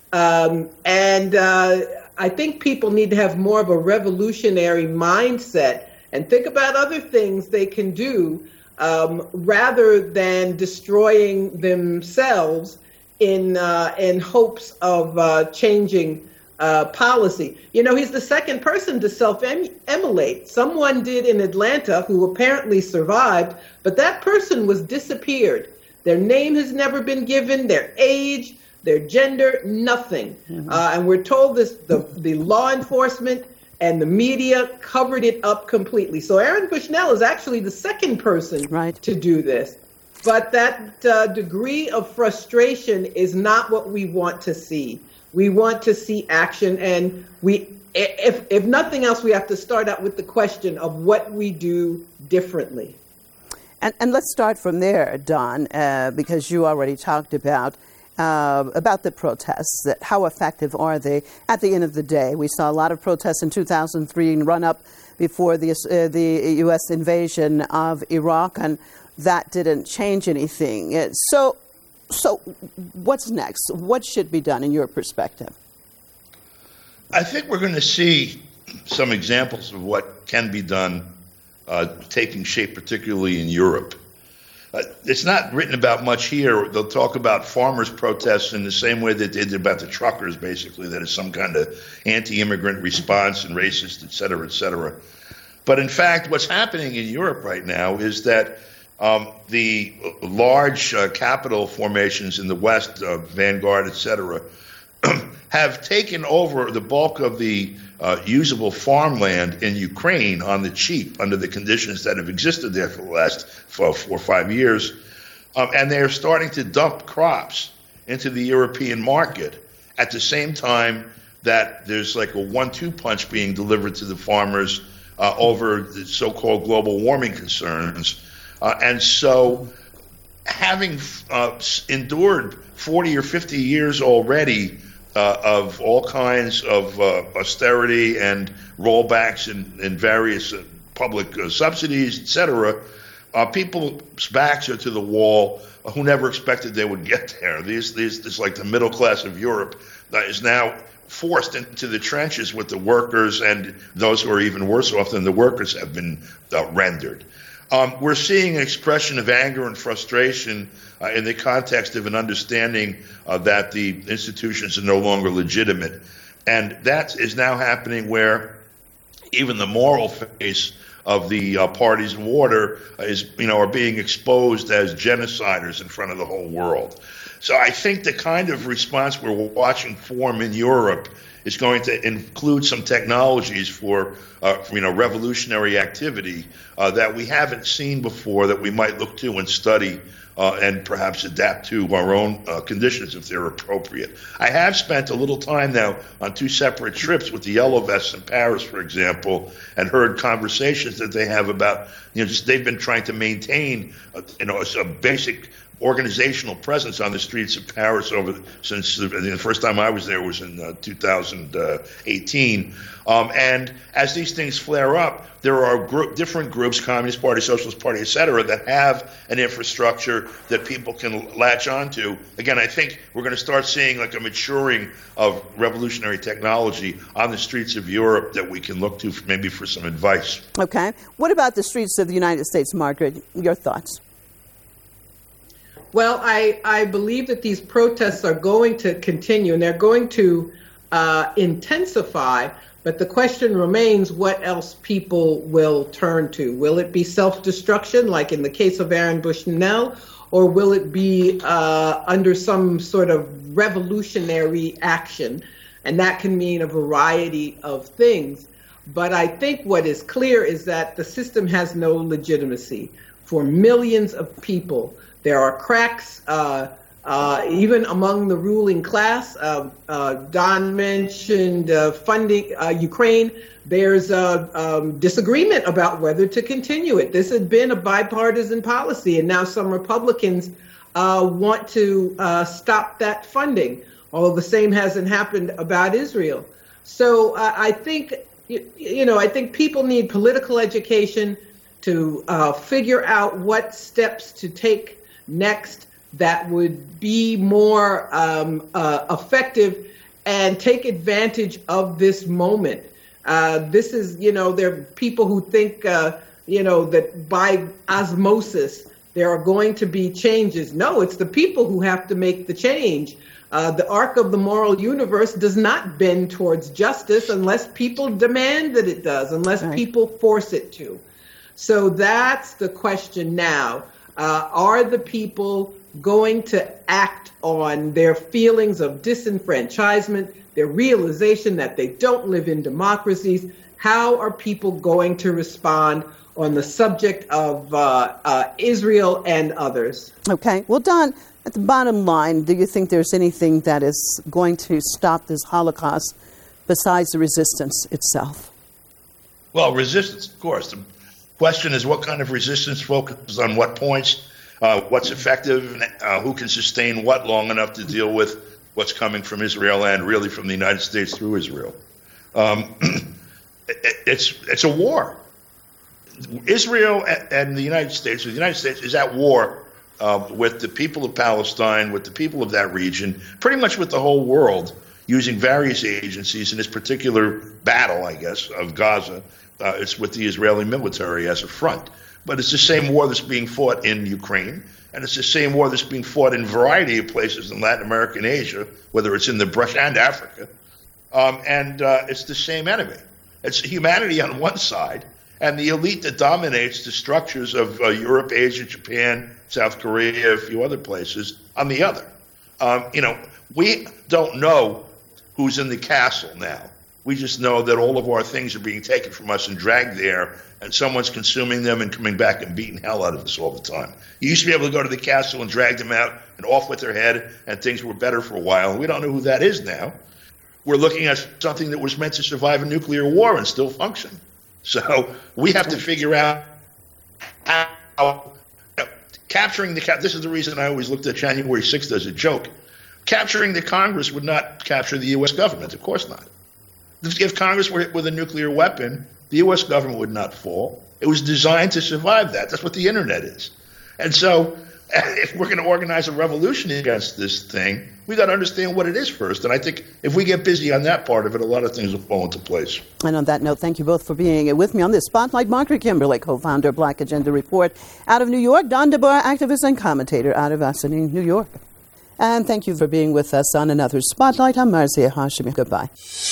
Um, and uh, I think people need to have more of a revolutionary mindset and think about other things they can do um, rather than destroying themselves in, uh, in hopes of uh, changing Uh, policy. You know, he's the second person to self-immolate. Someone did in Atlanta who apparently survived, but that person was disappeared. Their name has never been given, their age, their gender, nothing. Mm-hmm. Uh, and we're told this, the, the law enforcement and the media covered it up completely. So Aaron Bushnell is actually the second person right. to do this. But that uh, degree of frustration is not what we want to see. We want to see action, and we, if if nothing else, we have to start out with the question of what we do differently. And, and let's start from there, Don, uh, because you already talked about uh, about the protests. That how effective are they? At the end of the day, we saw a lot of protests in two thousand three and run up before the uh, the U S invasion of Iraq, and that didn't change anything. It, so. So what's next? What should be done in your perspective? I think we're going to see some examples of what can be done uh, taking shape, particularly in Europe. Uh, it's not written about much here. They'll talk about farmers' protests in the same way that they did about the truckers, basically, that is some kind of anti-immigrant response and racist, et cetera, et cetera. But in fact, what's happening in Europe right now is that um, the large uh, capital formations in the West, uh, Vanguard, et cetera, have taken over the bulk of the uh, usable farmland in Ukraine on the cheap under the conditions that have existed there for the last four, four or five years. Um, and they're starting to dump crops into the European market at the same time that there's like a one two punch being delivered to the farmers uh, over the so-called global warming concerns. Uh, and so having uh, endured forty or fifty years already uh, of all kinds of uh, austerity and rollbacks in, in various uh, public uh, subsidies, et cetera, uh, people's backs are to the wall uh, who never expected they would get there. These, these, this like the middle class of Europe that is now forced into the trenches with the workers, and those who are even worse off than the workers have been uh, rendered. Um, we're seeing an expression of anger and frustration uh, in the context of an understanding uh, that the institutions are no longer legitimate. And that is now happening where even the moral face of the uh, parties in water is, you know, are being exposed as genociders in front of the whole world. So I think the kind of response we're watching form in Europe is going to include some technologies for, uh, for you know, revolutionary activity uh, that we haven't seen before, that we might look to and study uh, and perhaps adapt to our own uh, conditions if they're appropriate. I have spent a little time now on two separate trips with the Yellow Vests in Paris, for example, and heard conversations that they have about, you know, just they've been trying to maintain, a, you know, a, a basic organizational presence on the streets of Paris over since the, the first time I was there was in uh, two thousand eighteen. Um, and as these things flare up, there are group, different groups, Communist Party, Socialist Party, et cetera, that have an infrastructure that people can latch onto. Again, I think we're going to start seeing like a maturing of revolutionary technology on the streets of Europe that we can look to for, maybe for some advice. Okay. What about the streets of the United States, Margaret? Your thoughts? Well, I, I believe that these protests are going to continue, and they're going to uh, intensify, but the question remains what else people will turn to. Will it be self-destruction, like in the case of Aaron Bushnell, or will it be uh, under some sort of revolutionary action? And that can mean a variety of things. But I think what is clear is that the system has no legitimacy for millions of people. There are cracks, uh, uh, even among the ruling class. Uh, uh, Don mentioned uh, funding uh, Ukraine. There's a um, disagreement about whether to continue it. This had been a bipartisan policy, and now some Republicans uh, want to uh, stop that funding, although the same hasn't happened about Israel. So uh, I think, you, you know, I think people need political education to uh, figure out what steps to take next that would be more um, uh, effective and take advantage of this moment. Uh, this is, you know, there are people who think, uh, you know, that by osmosis there are going to be changes. No, it's the people who have to make the change. Uh, the arc of the moral universe does not bend towards justice unless people demand that it does, unless right. people force it to. So that's the question now. Uh, are the people going to act on their feelings of disenfranchisement, their realization that they don't live in democracies? How are people going to respond on the subject of uh, uh, Israel and others? Okay. Well, Don, at the bottom line, do you think there's anything that is going to stop this Holocaust besides the resistance itself? Well, resistance, of course. The question is what kind of resistance focuses on what points, uh, what's effective, uh, who can sustain what long enough to deal with what's coming from Israel and really from the United States through Israel. Um, it, it's it's a war. Israel and the United States, or the United States, is at war uh, with the people of Palestine, with the people of that region, pretty much with the whole world, using various agencies in this particular battle, I guess, of Gaza. Uh, it's with the Israeli military as a front. But it's the same war that's being fought in Ukraine, and it's the same war that's being fought in a variety of places in Latin America and Asia, whether it's in the brush and Africa. Um, and uh, it's the same enemy. It's humanity on one side, and the elite that dominates the structures of uh, Europe, Asia, Japan, South Korea, a few other places on the other. Um, you know, we don't know who's in the castle now. We just know that all of our things are being taken from us and dragged there, and someone's consuming them and coming back and beating hell out of us all the time. You used to be able to go to the castle and drag them out and off with their head, and things were better for a while. We don't know who that is now. We're looking at something that was meant to survive a nuclear war and still function. So we have to figure out how, you know, capturing the, this is the reason I always looked at January sixth as a joke. Capturing the Congress would not capture the U S government, of course not. If Congress were hit with a nuclear weapon, the U S government would not fall. It was designed to survive that. That's what the internet is. And so if we're going to organize a revolution against this thing, we've got to understand what it is first. And I think if we get busy on that part of it, a lot of things will fall into place. And on that note, thank you both for being with me on this Spotlight. Margaret Kimberley, co-founder of Black Agenda Report out of New York. Don DeBar, activist and commentator out of Vaseline, New York. And thank you for being with us on another Spotlight. I'm Marzieh Hashemi. Goodbye.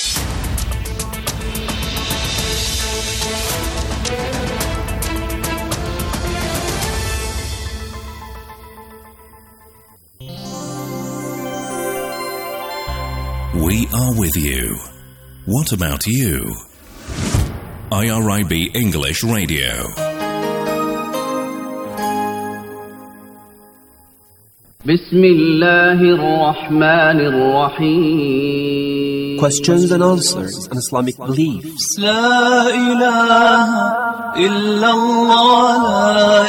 We are with you. What about you? I R I B English Radio. Questions and answers on Islamic beliefs. La ilaha illallah, la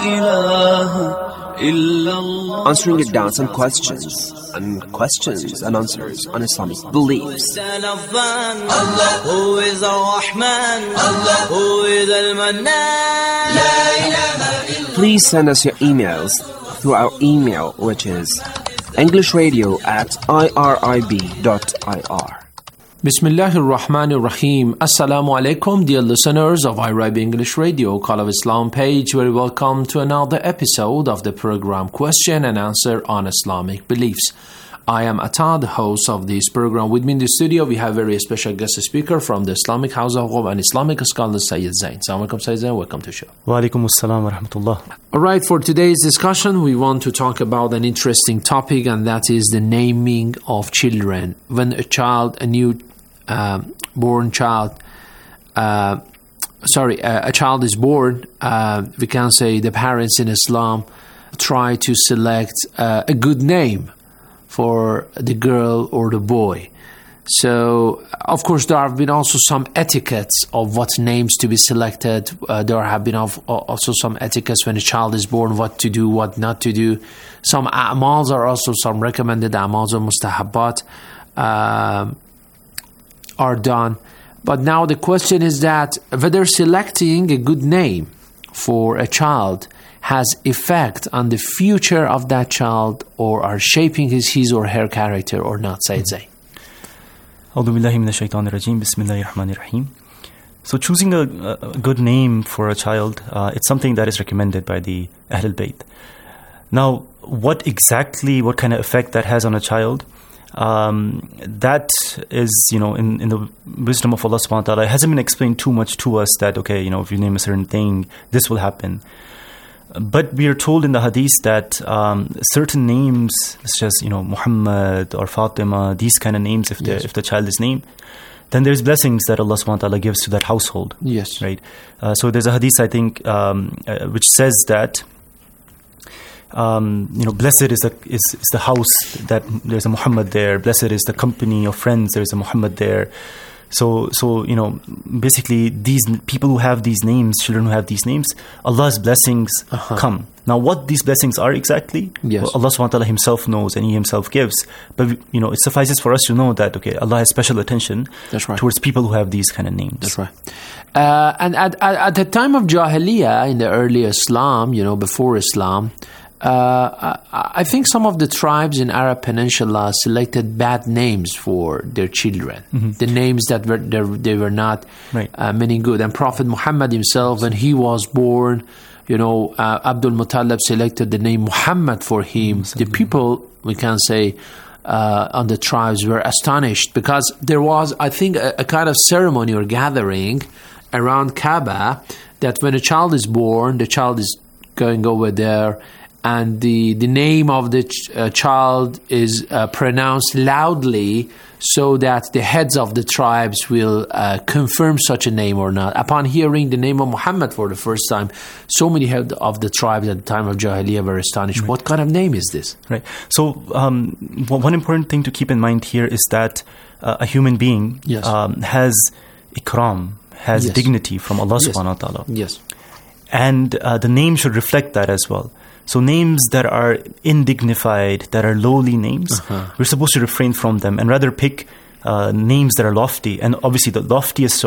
ilaha illallah. Answering your doubts and questions, and questions and answers on Islamic beliefs. Allah, who is Ar-Rahman, Allah, who is Al-Mannan. La ilaha illallah. Please send us your emails through our email, which is englishradio at irib dot I R. Bismillahir Rahmanir Rahim. Assalamu alaikum, dear listeners of I R I B English Radio, Call of Islam page. Very welcome to another episode of the program Question and Answer on Islamic Beliefs. I am Atta, the host of this program. With me in the studio, we have a very special guest speaker from the Islamic House of Qom and Islamic scholar Sayyid Zain. Assalamu alaikum, Sayyid Zain. Welcome to the show. Wa alaikum assalam wa rahmatullah. All right, for today's discussion, we want to talk about an interesting topic, and that is the naming of children. When a child, a new uh, born child, uh, sorry, uh, a child is born, uh, we can say the parents in Islam try to select uh, a good name for the girl or the boy. So, of course, there have been also some etiquettes of what names to be selected. Uh, there have been also some etiquettes when a child is born, what to do, what not to do. Some a'mals are also some recommended a'mals or mustahabbat uh, are done. But now the question is that whether selecting a good name for a child has effect on the future of that child or are shaping his, his or her character or not, Sayyid Zain. A'udhu billahi minash shaitanir rajeem. Bismillahir rahmanir rahim. So choosing a, a good name for a child, uh, it's something that is recommended by the Ahlul Bayt. Now, what exactly, what kind of effect that has on a child, um, that is, you know, in, in the wisdom of Allah subhanahu wa ta'ala, it hasn't been explained too much to us that, okay, you know, if you name a certain thing, this will happen. But we are told in the hadith that um, certain names, such as, you know, Muhammad or Fatima, these kind of names, if the, yes. if the child is named, then there's blessings that Allah subhanahu wa ta'ala gives to that household. Yes. Right? Uh, so there's a hadith, I think, um, uh, which says that, um, you know, blessed is the, is, is the house that there's a Muhammad there. Blessed is the company of friends, there's a Muhammad there. So, so you know, basically, these people who have these names, children who have these names, Allah's blessings uh-huh. come. Now, what these blessings are exactly, yes. well, Allah subhanahu wa ta'ala Himself knows and He Himself gives. But, you know, it suffices for us to know that, okay, Allah has special attention That's right. towards people who have these kind of names. That's right. Uh, and at, at, at the time of Jahiliyyah, in the early Islam, you know, before Islam, Uh, I, I think some of the tribes in Arab Peninsula selected bad names for their children. Mm-hmm. The names that were they were not right. uh, many good. And Prophet Muhammad himself, when he was born, you know, uh, Abdul Muttalib selected the name Muhammad for him. Mm-hmm. The people, we can say, uh, on the tribes were astonished because there was, I think, a, a kind of ceremony or gathering around Kaaba, that when a child is born, the child is going over there, and the, the name of the ch- uh, child is uh, pronounced loudly so that the heads of the tribes will uh, confirm such a name or not. Upon hearing the name of Muhammad for the first time, so many heads of the tribes at the time of Jahiliyyah were astonished. Right. What kind of name is this? Right. So um, one important thing to keep in mind here is that uh, a human being yes. um, has ikram, has yes. dignity from Allah yes. subhanahu wa ta'ala. Yes. And uh, the name should reflect that as well. So names that are indignified, that are lowly names, uh-huh. we're supposed to refrain from them and rather pick uh, names that are lofty. And obviously the loftiest